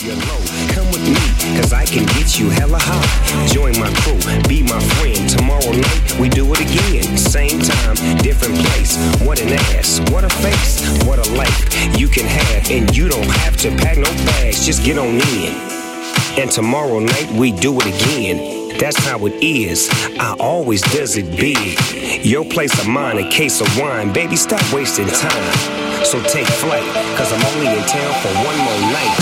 you're low, come with me, cause I can get you hella high. Join my crew, be my friend. Tomorrow night, we do it again. Same time, different place. What an ass, what a face, what a life you can have. And you don't have to pack no bags, just get on in. And tomorrow night, we do it again. That's how it is, I always does it big. Your place of mine, a case of wine. Baby, stop wasting time. So take flight, cause I'm only in town for one more night.